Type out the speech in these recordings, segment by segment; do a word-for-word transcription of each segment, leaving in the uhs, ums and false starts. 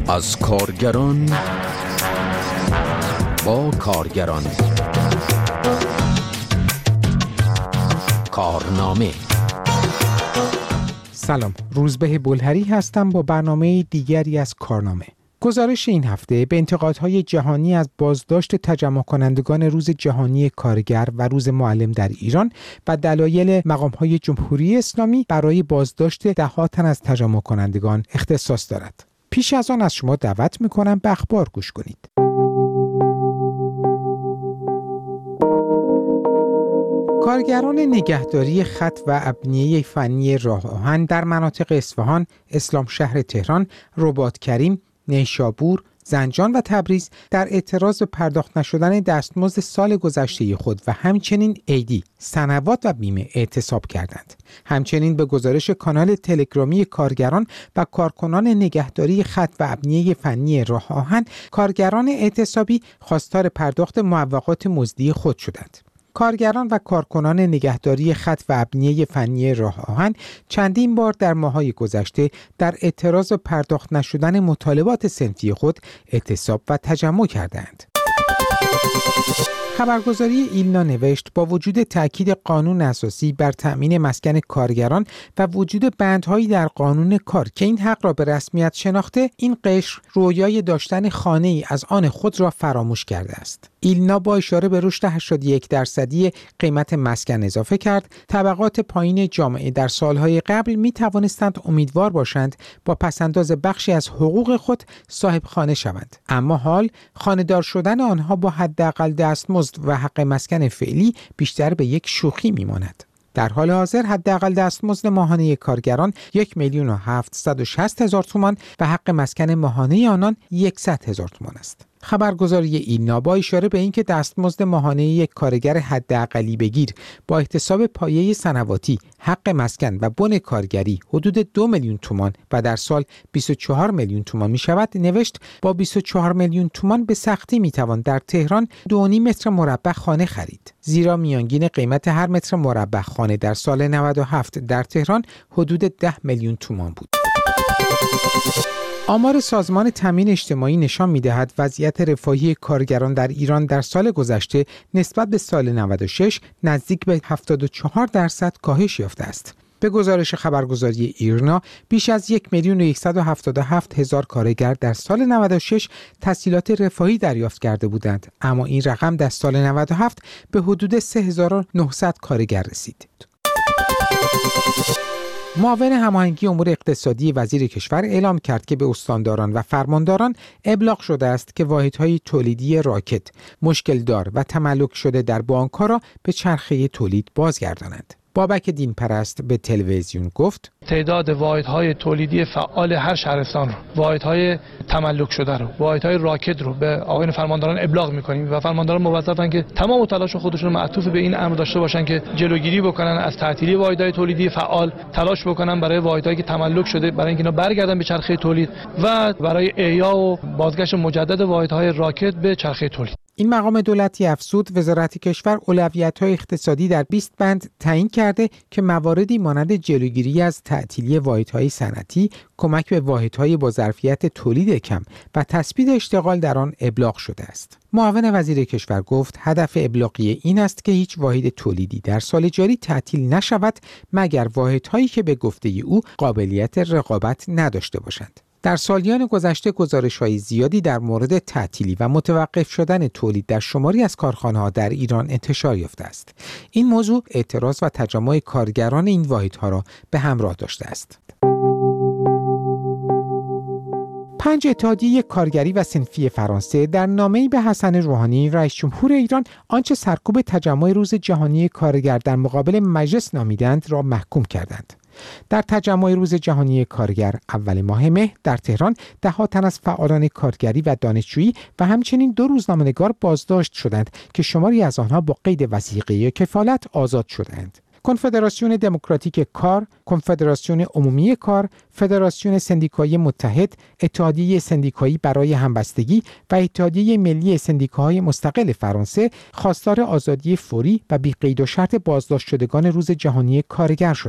از کارگران با کارگران. کارنامه. سلام، روزبه بلهری هستم با برنامه دیگری از کارنامه. گزارش این هفته به انتقادهای جهانی از بازداشت تجمع کنندگان روز جهانی کارگر و روز معلم در ایران و دلایل مقامهای جمهوری اسلامی برای بازداشت ده تن از تجمع کنندگان اختصاص دارد. پیش از آن از شما دعوت می‌کنم به اخبار گوش کنید. کارگران نگهداری خط و ابنیه فنی راه آهن در مناطق اصفهان، اسلام شهر تهران، رباط کریم، نیشابور، زنجان و تبریز در اعتراض به پرداخت نشدن دستمزد سال گذشته خود و همچنین عیدی، سنوات و بیمه اعتصاب کردند. همچنین به گزارش کانال تلگرامی کارگران و کارکنان نگهداری خط و ابنیه فنی راه آهن، کارگران اعتصابی خواستار پرداخت معوقات مزدی خود شدند. کارگران و کارکنان نگهداری خط و ابنیه فنی راه آهن چندین بار در ماه‌های گذشته در اعتراض پرداخت نشدن مطالبات صنفی خود اعتصاب و تجمع کردند. خبرگزاری ایلنا نوشت با وجود تأکید قانون اساسی بر تأمین مسکن کارگران و وجود بندهایی در قانون کار که این حق را به رسمیت شناخته، این قشر رویای داشتن خانه‌ای از آن خود را فراموش کرده است. ایلنا با اشاره به رشد هشتاد و یک درصدی قیمت مسکن اضافه کرد، طبقات پایین جامعه در سالهای قبل می توانستند امیدوار باشند با پسنداز بخشی از حقوق خود صاحب خانه شوند، اما حال خانه‌دار شدن آنها با حداقل دستمزد و حق مسکن فعلی بیشتر به یک شوخی میماند. در حال حاضر حداقل دستمزد ماهانه کارگران یک میلیون و هفتصد و شصت هزار تومان و حق مسکن ماهانه آنان یکصد هزار تومان است. خبرگزاری ایلنا با اشاره به اینکه دستمزد ماهانه یک کارگر حداقلی بگیر با احتساب پایه سنواتی، حق مسکن و بن کارگری حدود دو میلیون تومان و در سال بیست و چهار میلیون تومان می شود، نوشت با بیست و چهار میلیون تومان به سختی می توان در تهران دو و نیم متر مربع خانه خرید، زیرا میانگین قیمت هر متر مربع خانه در سال نود و هفت در تهران حدود ده میلیون تومان بود. آمار سازمان تامین اجتماعی نشان می‌دهد وضعیت رفاهی کارگران در ایران در سال گذشته نسبت به سال نود و شش نزدیک به هفتاد و چهار درصد کاهش یافته است. به گزارش خبرگزاری ایرنا، بیش از یک میلیون و صد و هفتاد و هفت هزار کارگر در سال نود و شش تسهیلات رفاهی دریافت کرده بودند، اما این رقم در سال نود و هفت به حدود سه هزار و نهصد کارگر رسید. معاون هماهنگی امور اقتصادی وزیر کشور اعلام کرد که به استانداران و فرمانداران ابلاغ شده است که واحدهای تولیدی راکت مشکل دار و تملک شده در بانک‌ها را به چرخه تولید بازگردانند. بابک دینپرست به تلویزیون گفت تعداد واحدهای تولیدی فعال هر شهرستان رو، واحدهای تملک شده رو، واحدهای راکت رو به آقایان فرمانداران ابلاغ می‌کنیم و فرمانداران موظفن که تمام تلاش خودشون رو معطوف به این امر داشته باشن که جلوگیری بکنن از تعطیلی واحدهای تولیدی فعال، تلاش بکنن برای واحدهایی که تملک شده برای اینکه اینا برگردن به چرخه تولید و برای احیا و بازگشت مجدد واحدهای راکت به چرخه تولید. این مقام دولتی افزود وزارت کشور اولویت‌های اقتصادی در بیست بند تعیین کرده که مواردی مانند جلوگیری از تعطیلی واحدهای صنعتی، کمک به واحدهای با ظرفیت تولید کم و تثبیت اشتغال در آن ابلاغ شده است. معاون وزیر کشور گفت هدف ابلاغیه این است که هیچ واحد تولیدی در سال جاری تعطیل نشود مگر واحدهایی که به گفته او قابلیت رقابت نداشته باشند. در سالیان گذشته گزارش‌های زیادی در مورد تعطیلی و متوقف شدن تولید در شماری از کارخانه‌ها در ایران انتشار یافته است. این موضوع اعتراض و تجمع کارگران این واحدها را به همراه داشته است. پنج اتحادیه کارگری و صنفی فرانسه در نامه‌ای به حسن روحانی رئیس جمهور ایران آنچه سرکوب تجمع روز جهانی کارگر در مقابل مجلس نامیدند را محکوم کردند. در تجمع روز جهانی کارگر اول ماه مه در تهران ده ها تن از فعالان کارگری و دانشجویی و همچنین دو روزنامه‌نگار بازداشت شدند که شماری از آنها با قید وثیقه کفالت آزاد شدند. کنفدراسیون دموکراتیک کار، کنفدراسیون عمومی کار، فدراسیون سندیکایی متحد، اتحادیه سندیکایی برای همبستگی و اتحادیه ملی سندیکاهای مستقل فرانسه خواستار آزادی فوری و بی قید و شرط بازداشت شدگان روز جهانی کارگر شدند.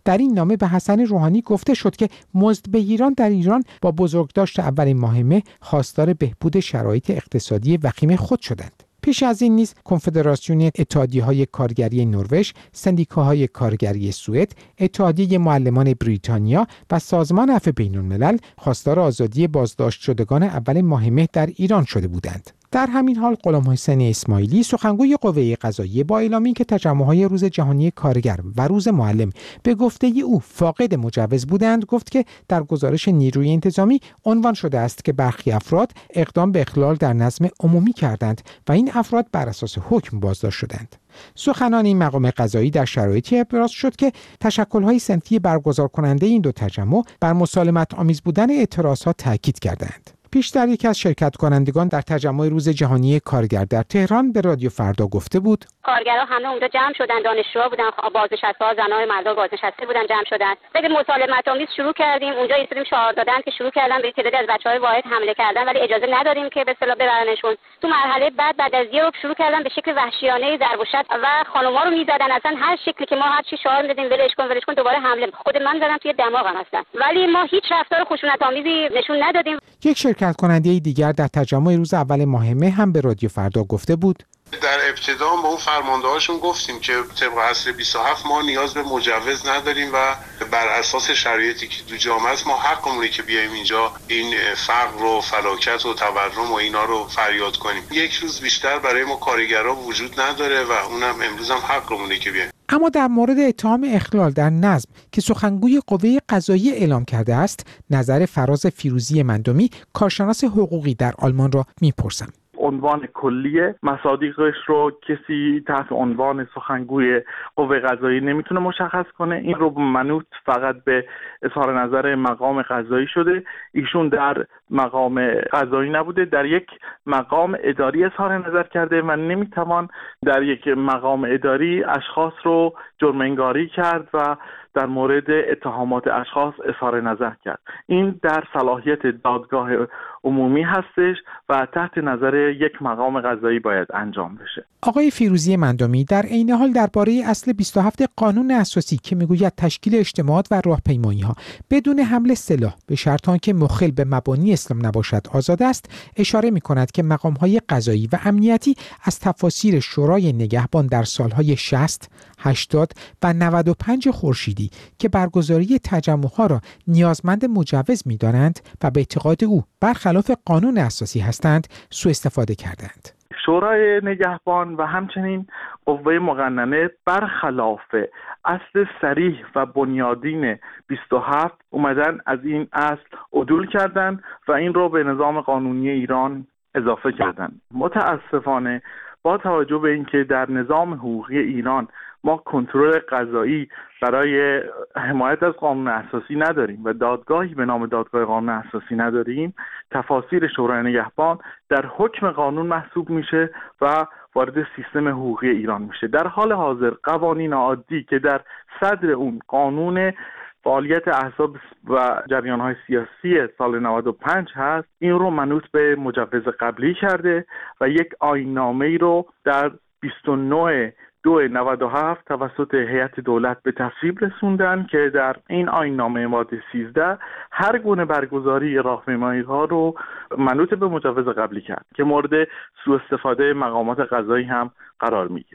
در این نامه به حسن روحانی گفته شد که مزدبگیران در ایران با بزرگداشت اولین ماه مه خواستار بهبود شرایط اقتصادی وخیم خود شدند. پیش از این نیز کنفدراسیون اتحادیه‌های کارگری نروژ، سندیکاهای کارگری سوئد، اتحادیه معلمان بریتانیا و سازمان عفو بین‌الملل خواستار آزادی بازداشت شدگان اول ماه مه در ایران شده بودند. در همین حال غلام حسین اسماعیلی سخنگوی قوه قضاییه با اعلام اینکه تجمع‌های روز جهانی کارگر و روز معلم به گفته او فاقد مجوز بودند، گفت که در گزارش نیروی انتظامی عنوان شده است که برخی افراد اقدام به اخلال در نظم عمومی کردند و این افراد بر اساس حکم بازداشت شدند. سخنان این مقام قضایی در شرایطی ابراز شد که تشکل‌های صنفی برگزار کننده این دو تجمع بر مسالمت آمیز بودن اعتراضات تاکید کردند. پیشتر یکی از شرکت کنندگان در تجمع روز جهانی کارگر در تهران به رادیو فردا گفته بود: کارگرها همه اونجا جمع شدن، دانشجوها بودن، بازنشسته‌ها، زن‌ها، مردها بازنشسته بودن، جمع شدن. دیگه مسالمت آمیز شروع کردیم. اونجا ایستادیم شعار دادن که شروع کردن به تعدادی از بچه‌های واحد حمله کردن، ولی اجازه نداریم که به اصطلاح ببرنشون. تو مرحله بعد بعد از یه رو شروع کردن به شکل وحشیانه ضرب و شتم و خانم‌ها رو می‌زدن. اصلا هر شکلی که ما هر چی شعار می‌دادیم ولش کن ولش کن دوباره حمله. خود من زدم توی دماغم اصلا. ولی ما هیچ رفتار خشونت‌آمیزی نشون ندادیم. یک شرکت کننده دیگر در تجمع روز اول ماه مه هم به رادیو فردا گفته بود: در ابتدا با اون فرماندهاشون گفتیم که طبق اصل بیست و هفت ما نیاز به مجوز نداریم و بر اساس شرایطی که تو جامعه است ما حقمونه که بیایم اینجا این فقر و فلاکت و تورم و اینا رو فریاد کنیم. یک روز بیشتر برای ما کارگرها وجود نداره و اونم امروز هم حقمونه که بیایم. اما در مورد اتهام اخلال در نظم که سخنگوی قوه قضاییه اعلام کرده است، نظر فراز فیروزی مندمی کارشناس حقوقی در آلمان را میپرسم. عنوان کلی مصادیقش رو کسی تحت عنوان سخنگوی قوه قضایی نمیتونه مشخص کنه. این رو منوط فقط به اظهار نظر مقام قضایی شده. ایشون در مقام قضایی نبوده، در یک مقام اداری اظهار نظر کرده و نمیتوان در یک مقام اداری اشخاص رو جرم انگاری کرد و در مورد اتهامات اشخاص اظهار نظر کرد. این در صلاحیت دادگاه عمومی هستش و تحت نظر یک مقام قضایی باید انجام بشه. آقای فیروزی مندمی در عین حال درباره اصل بیست و هفت قانون اساسی که میگوید تشکیل اجتماعات و راهپیمایی‌ها بدون حمل سلاح به شرط آنکه مخل به مبانی اسلام نباشد آزاد است، اشاره می‌کند که مقام‌های قضایی و امنیتی از تفاسیر شورای نگهبان در سال‌های شصت، هشتاد و نود و پنج خورشیدی که برگزاری تجمع‌ها را نیازمند مجوز می‌دانند و به اعتقاد او برخلاف قانون اساسی هستند، سوء استفاده کردند. شورای نگهبان و همچنین قوه مقننه برخلاف اصل صریح و بنیادین بیست و هفت اومدن از این اصل عدول کردن و این رو به نظام قانونی ایران اضافه کردن. متاسفانه با توجه به اینکه در نظام حقوقی ایران ما کنترل قضایی برای حمایت از قانون اساسی نداریم و دادگاهی به نام دادگاه قانون اساسی نداریم، تفاسیر شورای نگهبان در حکم قانون محسوب میشه و وارد سیستم حقوقی ایران میشه. در حال حاضر قوانین عادی که در صدر اون قانون فعالیت احزاب و جریان‌های سیاسی سال نود و پنج هست، این رو منوط به مجوز قبلی کرده و یک آیین‌نامه‌ای رو در بیست و نه دو نود و هفت توسط هیئت دولت به تصویب رسوندن که در این آیین‌نامه ماده سیزده هر گونه برگزاری راهپیمایی‌ها رو منوط به مجوز قبلی کرد که مورد سوء استفاده مقامات قضایی هم قرار میگیره.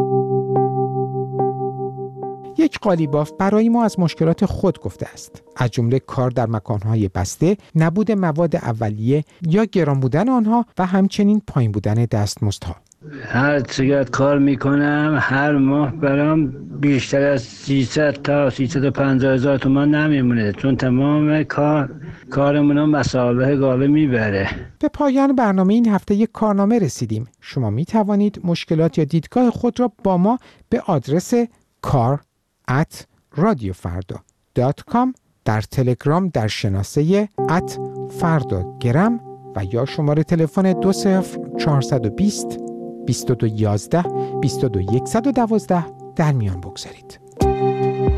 یک قالیباف برای ما از مشکلات خود گفته است، از جمله کار در مکانهای بسته، نبود مواد اولیه یا گران بودن آنها و همچنین پایین بودن دستمزدها. هر چقدر کار میکنم هر ماه برام بیشتر از سیصد تا سیصد و پنجاه هزار تومان نمیمونه، چون تمام کار کارمون رو مصالح گاله میبره. به پایان برنامه این هفته یک کارنامه رسیدیم. شما میتوانید مشکلات یا دیدگاه خود را با ما به آدرس کار ات رادیو فردا دات کام در تلگرام در شناسه ات فردا گرم و یا شماره تلفن دو صفر چهارصد و بیست بیست و دو یازده بیست و دو صد و دوازده در میان بگذارید.